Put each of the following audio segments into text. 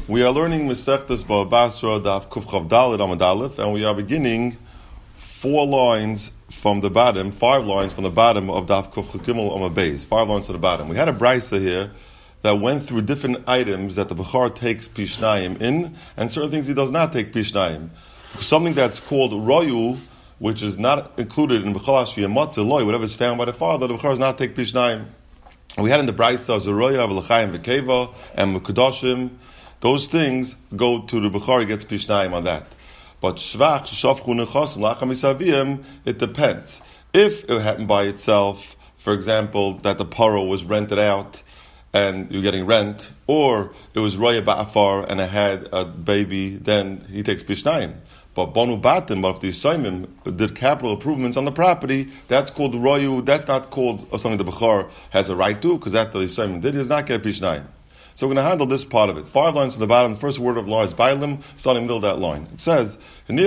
We are learning Masechtas Bava Basra Daf Kuf Chav Daled Amud Aleph, and we are beginning 4 lines from the bottom, 5 lines from the bottom of Daf Kuf Chav Gimel Amud Beis, 5 lines to the bottom. We had a brisa here that went through different items that the Bechor takes Pishnayim in, and certain things he does not take Pishnayim. Something that's called Royu, which is not included in Bechol Ashri Matzah Loy, whatever is found by the father, the Bechor does not take Pishnayim. We had in the brisa Zeroya, V'Lachayim, V'Keva, and Mekudoshim. Those things go to the Bechor, he gets Pishnayim on that. But Shvach, Shafchu Nechosim, Lacham Isaviyim, it depends. If it happened by itself, for example, that the paro was rented out, and you're getting rent, or it was Roya Ba'afar, and it had a baby, then he takes Pishnayim. But Bonu Batim, but if the Yisayimim did capital improvements on the property, that's called Royu, that's not called something the Bechor has a right to, because that the Yisayimim did, he does not get Pishnayim. So we're going to handle this part of it. 5 lines to the bottom, the first word of law is Bailim, starting in the middle of that line. It says,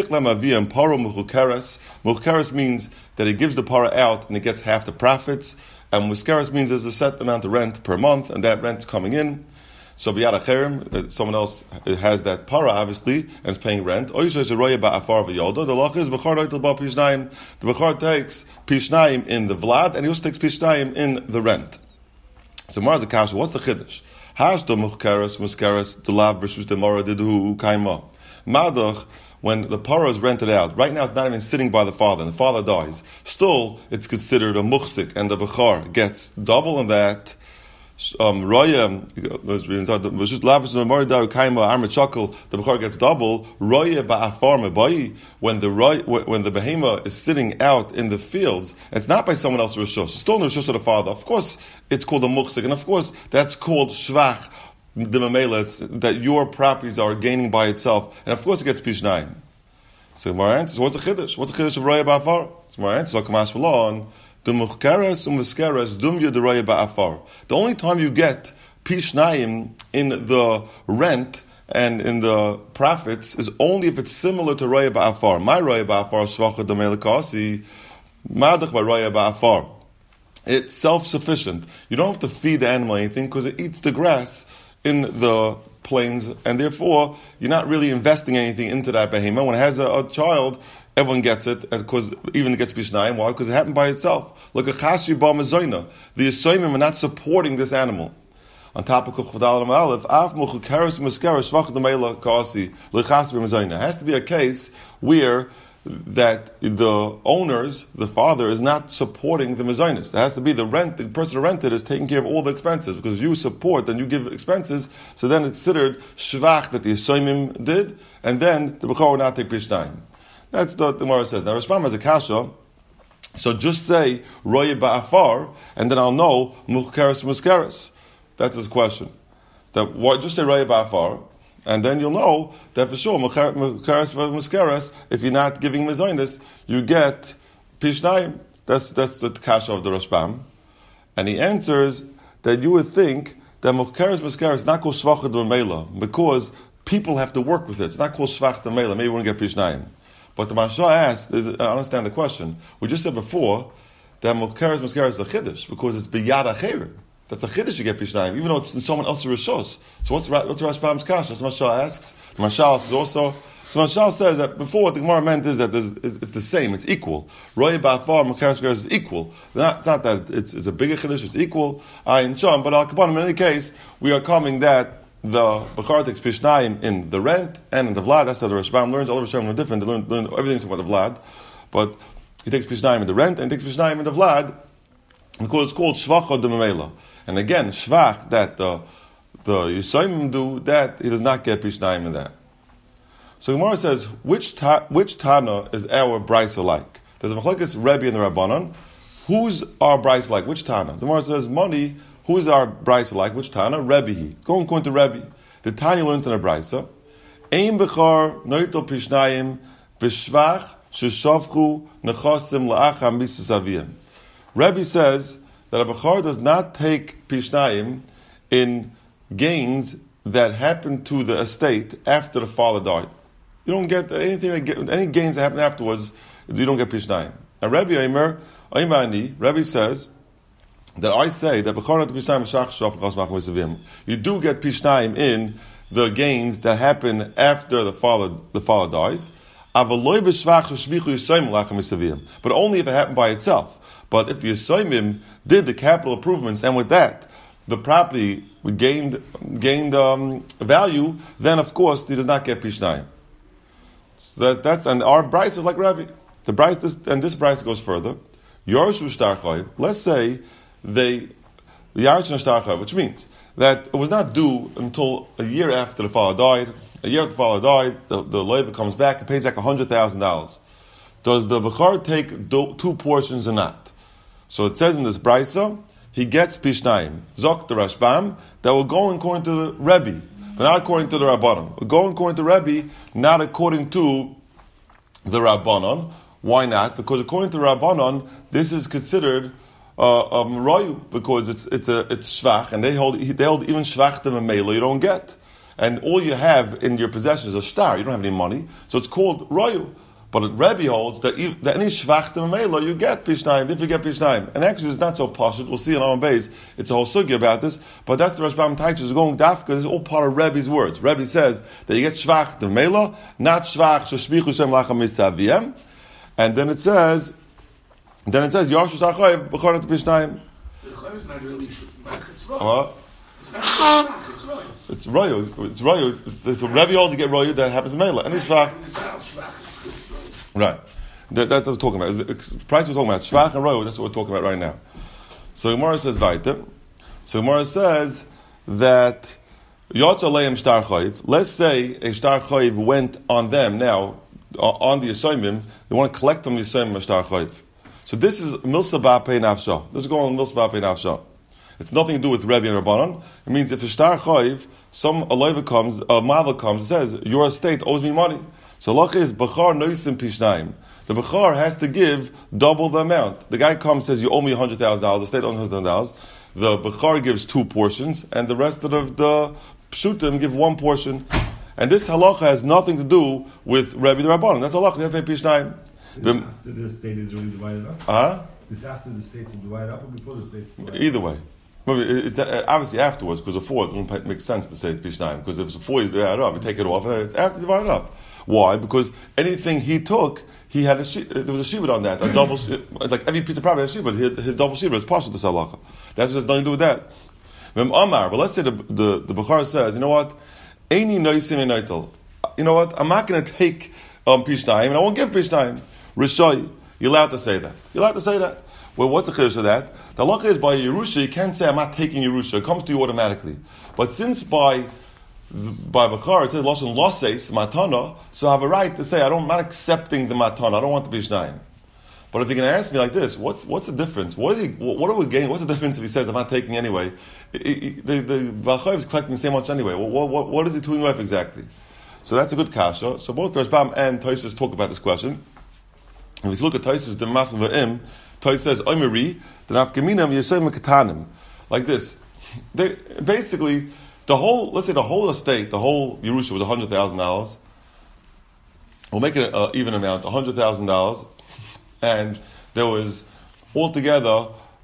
Mucheres means that he gives the para out and he gets half the profits, and Muskeres means there's a set amount of rent per month, and that rent's coming in. So B'yad Acherim, someone else has that para, obviously, and is paying rent. The law is the Bechor takes Pishnayim in the Vlad, and he also takes Pishnayim in the rent. So Mara Zakasha, what's the Chiddush? Hashdo Muskeres, Dulav B'Shus Demora Didu Kaima. Madach, when the para is rented out, right now it's not even sitting by the father, and the father dies. Still, it's considered a muhsik, and the Bechor gets double in that. Roya, the Bechor gets double. Roya ba'afar mebayi, when the behema is sitting out in the fields, it's not by someone else's rishus. It's still in the rishus of the father. Of course, it's called a muhsik, and of course, that's called shvach. The mamela, that your properties are gaining by itself, and of course it gets pishnayim. So my answer, what's the chiddush? What's the chiddush of roya ba'afar? So my answer, the mucheres u'muskeres dumya de roya ba'afar. The only time you get pishnayim in the rent and in the profits is only if it's similar to roya ba'afar. My roya ba'afar shvacha d'melekasi madach by roya ba'afar. It's self-sufficient. You don't have to feed the animal anything because it eats the grass in the plains, and therefore you're not really investing anything into that behemoth. When it has a child, everyone gets it, because even it gets Pishnayim. Why? Because it happened by itself. Look at Chasri Ba Mezoina. The Yisayimim are not supporting this animal. On top of Kuchvadal and Aleph, Af Muchukeres Muskeres Shvach D'Meila Kasi L'Chasri Mezoina. It has to be a case where that the owners, the father, is not supporting the mezonos. It has to be the person who rented is taking care of all the expenses, because if you support, then you give expenses, so then it's considered shvach that the Yisayimim did, and then the Bechor will not take Pishnayim. That's the Gemara says. Now Rashbam has a kasha, so just say Roya Ba'afar, and then I'll know Mucheres Muskeres. That's his question. Just say Roya Ba'afar, and then you'll know that for sure, Mucheres Muskeres, if you're not giving mezonos, you get Pishnayim. That's the kasha of the Rashbam. And he answers that you would think that Mucheres Muskeres is not called Shvach D'Meila, because people have to work with it. It's not called Shvach D'Meila. Maybe we won't get Pishnayim. But the Mashal asked, I understand the question. We just said before that Mucheres Muskeres is a chiddush, because it's B'yad Acherim. That's a chiddush you get Pishnayim, even though it's in someone else's rishos. So what's Rashbam's kasha? So Mashal asks. The Mashal says also. So Mashal says that before what the Gemara meant is that it's the same, it's equal. Roya Ba'afar, Mucheres Muskeres is equal. It's not that it's a bigger chiddush, it's equal. Ayin Sham, but in any case, we are coming that the Bechor takes Pishnayim in the rent and in the Vlad. That's how the Rashbam learns. All the Rashbam are different. They learn everything about the Vlad. But he takes Pishnayim in the rent and he takes Pishnayim in the Vlad, because it's called Shvacha D'Memela. And again, Shvach, that the Yisayimim do, that he does not get Pishnayim in that. So Gemara says, which Tana is our Brisa like? There's a Machlekes Rebbe and the Rabbanon. Who's our Brisa like? Which Tana? The Gemara says, Moni, who's our Brisa like? Which Tana? Rebbe. Go and to Rebbe. The Tanya learned in the Brisa. Ein Bechor noito Pishnayim b'shvach sheshavchu nechasim la'acham misasaviyim. Rebbe says that a Bechor does not take Pishnayim in gains that happen to the estate after the father died. You don't get anything. Any gains that happen afterwards, you don't get Pishnayim. And Rebbe Eimer, Rebbe says that I say that you do get Pishnayim in the gains that happen after the father dies. But only if it happened by itself. But if the Yisayimim did the capital improvements, and with that the property gained value, then of course he does not get pishnayim. So that's and our Bryce is like Rabbi. This Bryce goes further. Yorshu Shtar Chayiv. Let's say the Yarshu Shtar Chayiv, which means that it was not due until a year after the father died. A year after the father died, the loiva comes back and pays back $100,000. Does the Bechar take 2 portions or not? So it says in this Brisa, he gets Pishnayim. Zok the Rashbam, that will go according to the Rebbe, but not according to the Rabbanon. Will go according to Rebbe, not according to the Rabbanon. Why not? Because according to Rabbanon, this is considered royu, because it's shvach, and they hold even shvach them a mela you don't get, and all you have in your possession is a star. You don't have any money, so it's called royu. But Rebbe holds that any shvach them a mela you get pishnayim. If you get pishnayim, and actually it's not so pashut. We'll see in our base. It's a whole sugi about this, but that's the Rashbam Taichus is going dafka. This is all part of Rebbe's words. Rebbe says that you get shvach them mela, not shvach sheshbichu shem lachem misaviem. And then it says, Yarshu Shtar Chayiv b'chor to pishnayim. The chayiv is not really shvach. It's royu. It's not shvach. It's royu. It's royu. It's royu. It's a Rebbe holds to get royu that happens in mela. And it's shvach. Right. That's what we're talking about. The price we're talking about, shvach and royu. That's what we're talking about right now. So Gemara says weiter. So Gemara says that Yotza Leim Shtar Chayiv. Let's say a Shtar Chayiv went on them now. On the Yisayimim, they want to collect from the Yisayimim Shtar Chayiv. So this is Milsa Ba'pei Nafsha. This is going on Milsa Ba'pei Nafsha. It's nothing to do with Rebbe and Rabbanon. It means if a Shtar Chayiv, a Ma'ava comes, and says, your estate owes me money. So Allah is Bechar Noisim Pishnayim. The Bechar has to give double the amount. The guy comes and says, you owe me $100,000, the estate owes $100,000. The Bechar gives 2 portions, and the rest of the Pshutim give 1 portion. And this halacha has nothing to do with Rebbe the Rabbanon. That's halacha. They have to pay pishnayim. After the estate is already divided up? This after the estate is divided up or before the estate is divided up? Either way. It's obviously afterwards, because before it doesn't make sense to say pishnayim. Because if it's before you divide it up, you take it off, and it's after you divide it up. Why? Because anything he took, he had there was a shibud on that. A double, like every piece of property has a shibud. His double shibud is partial to halacha. That's what has nothing to do with that. But let's say the Bechar says, you know what? Eini noisim enaitel. You know what? I'm not going to take pishnayim, and I won't give pishnayim. Rishoy, you're allowed to say that. You're allowed to say that. Well, what's the chiddush of that? The halacha is by Yerusha, you can't say I'm not taking Yerusha. It comes to you automatically. But since by Bechar it says lashon loses matana, so I have a right to say I'm not accepting the matana. I don't want the pishnayim. But if you're going to ask me like this, what's the difference? What are we gaining? What's the difference if he says I'm not taking anyway? The Balchayev is collecting the same much anyway. What is he doing with exactly? So that's a good kasha. So both Rashbam and Tosfos talk about this question. And if you look at Tosfos, the Masim V'im, Tosfos says Oimeri the Nafkaminam Yeshem Katanim, like this. Basically, let's say the whole estate, the whole Yerusha was $100,000. We'll make it an even amount, $100,000. And there was altogether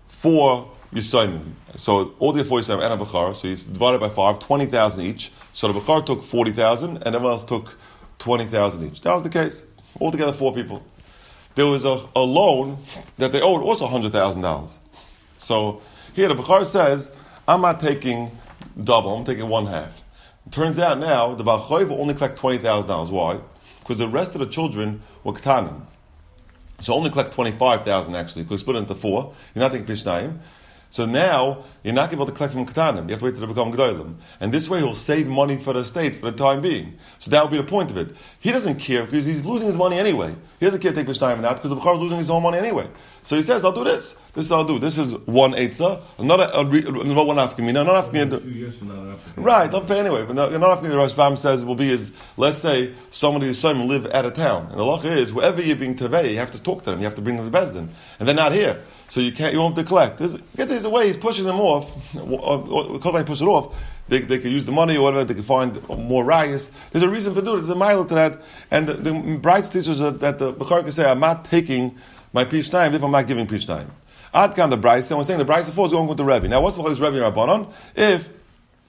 4 Yisayimim. So altogether 4 Yisayimim and a Bechar. So he's divided by 5, 20,000 each. So the Bechar took 40,000 and everyone else took 20,000 each. That was the case. Altogether 4 people. There was a loan that they owed also $100,000. So here the Bechar says, I'm not taking double, I'm taking 1/2. It turns out now the Balchayev will only collect $20,000. Why? Because the rest of the children were Ketanim. So only collect 25,000 actually, because split it into 4. You're not taking pishnayim. So now you're not able to collect from Ketanim. You have to wait till they become Gedolim. And this way he'll save money for the estate for the time being. So that would be the point of it. He doesn't care because he's losing his money anyway. He doesn't care to take pishnayim now because the Bechar is losing his own money anyway. So he says, I'll do this. This is I'll do. This is 1 eitzah, another 1 afkamina, another afkamina. Right, they'll pay anyway. But another afkamina, the Rashbam says it will be is, let's say somebody is son live out of town. And the law is, wherever you're being tevei, you have to talk to them, you have to bring them to Bezdin. And they're not here. So you won't have to collect. There's a way he's pushing them off. Because they push it off, they could use the money or whatever, they could find more rayas. There's a reason to do it. There's a mile to that. And the bright teachers that the Bechar can say, I'm not taking my pishnayim if I'm not giving pishnayim. Ad kam the Bryce, and we're saying the Bryce before is going to Rebbe. Now, what's the Rebbe Rabbanon? If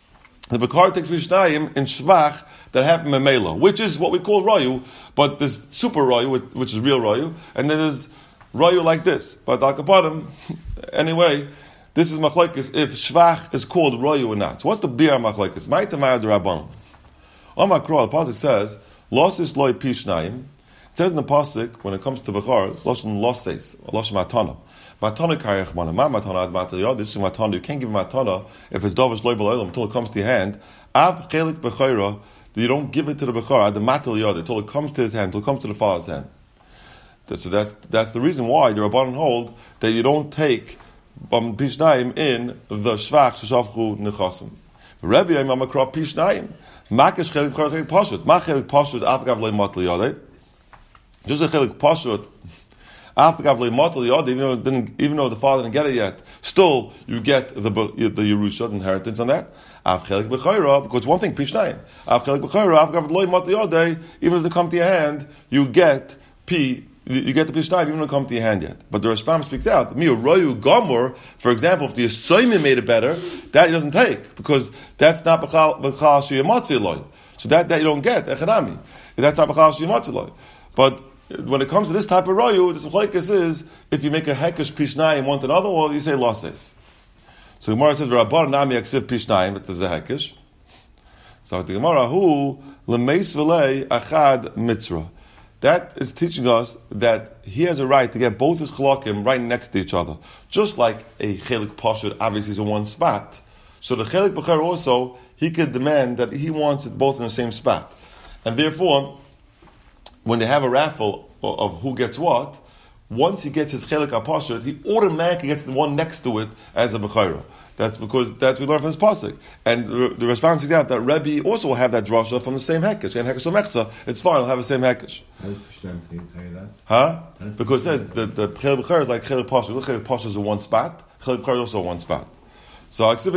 The Bakar takes Pishnayim in Shvach that happened in Mela, which is what we call Royu, but there's super Royu, which is real Royu, and then there's Royu like this. But Al Kapadim, anyway, this is Machlekes if Shvach is called Royu or not. So what's the Bia Machlekes? Ma'itamayad Rabbanon. On Makro, the Pasuk says, Losis loy Pishnayim. It says in the Pasuk, when it comes to Bechar, Loshin Loses, Loshin Matana. Matana karech mana. Ma matana ad matana yod. This is matana. You can't give matana if it's dovish loy b'loylam until it comes to your hand. Av chelik b'chayra. You don't give it to the b'chara ad matana yod until it comes to his hand, until it comes to the father's hand. So that's the reason why the Rabbanan hold that you don't take pishnayim in the shvach sheshavchu nechasim. Rabbi Yom Makra pishnayim. Makesh chelik b'chara chelik pashut. Ma chelik pashut av gav loy matana yod. Just a chelik pashut. Even though the father didn't get it yet, still you get the Yerusha, the inheritance on that. Because one thing, Pishnayim. Even if they come to your hand, you get the Pishnayim, even if they come to your hand yet. But the Rashbam speaks out. For example, if the Yisayim made it better, that he doesn't take, because that's not B'chal Shiyamatzi Loi. So that you don't get, Echadami. That's not B'chal Shiyamatzi Loi. But when it comes to this type of royu, the machlokes is if you make a hekesh pishnayim one to another, or you say losses. So the Gemara says Rabbanan nami yaksiv pishnayim, that is a hekesh. So the Gemara hu lemeis v'lei achad mitzra. That is teaching us that he has a right to get both his chalakim right next to each other, just like a chelik pashut obviously is in one spot. So the chelik b'cher also he could demand that he wants it both in the same spot, and therefore, when they have a raffle of who gets what, once he gets his chelik apashut, he automatically gets the one next to it as a bechayra. That's because that's what we learn from this pasuk. And the response is out that Rebbe also will have that drasha from the same hekesh. And hekesh mechza, it's fine, it'll have the same hekesh. How does Pishnayim tell you that? Huh? Because it says the chelik bechayra is like chelik pashut. Chelik pashut is in one spot. Chelik bechayra is also in one spot. So Rebbe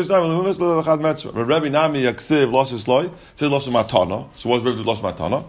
Nami Yaksiv Loshes Loy, it says Loshes Matana. So what's Rebbe Loshes Matana?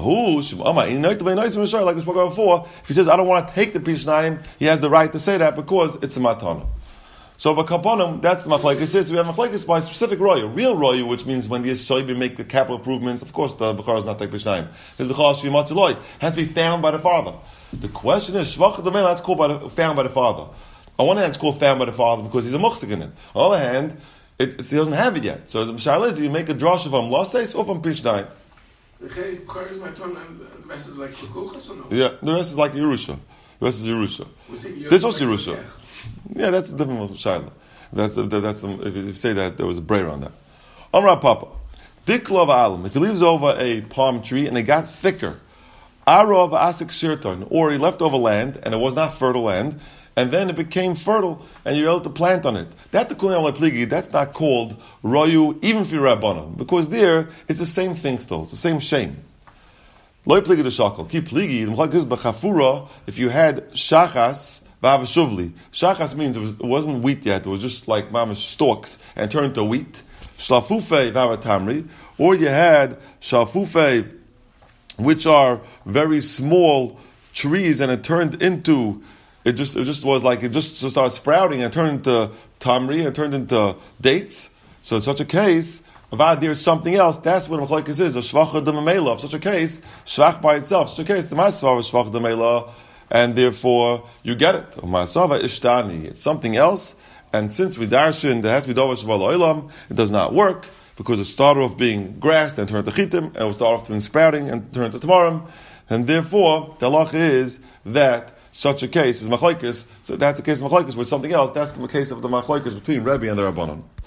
Like we spoke about before, if he says I don't want to take the Pishnayim, he has the right to say that because it's a Matana. So V'kaponim, that's the machlekes. We have machlekes by specific royu, real royu, which means when the Yisraelim make the capital improvements. Of course, the Bechar is not like Pishnayim. His Bechar Shimatzi Loy has to be found by the father. The question is Shvach D'Mei, that's called found by the father. On one hand, it's called found by the father because he's a muchzik in it. On the other hand, he doesn't have it yet. So the Mishal is, do you make a drasha from Losses or from Pishnayim? The Bechar is my turn, and the rest is like Kukuchas or no? Yeah, the rest is like Yerusha. The rest is Yerusha. This is also Yerusha. Yeah, that's a different one from Shaila. That's if you say that there was a brayer on that. Amra Papa, Diklov Alam. If he leaves over a palm tree and it got thicker, Arov Asik Shirton, or he left over land and it was not fertile land, and then it became fertile and you're able to plant on it. That's not called Royu, even for Rabbanon, because there it's the same thing still. It's the same shame. Loy pligi the shakal. Keep pligi. If you had shachas. Shachas means it wasn't wheat yet, it was just like mama's stalks and turned to wheat. Shlafufe vavatamri, or you had shlafufe, which are very small trees, and it turned into it just started sprouting and turned into tamri and turned into dates. So in such a case, there's something else. That's what machlokes is. A shvach d'memela. In such a case, shvach by itself. In such a case, the masvar is shvach d'memela. And therefore, you get it. It's something else. And since we darshan, there has to be dovash v'al it does not work, because it started off being grass, then turned to chitim, and it will start off being sprouting, and turned to tamarim. And therefore, the halacha is that such a case is machlokes. So that's the case of machlokes with something else. That's the case of the machlokes between Rebbe and the Rabbanon.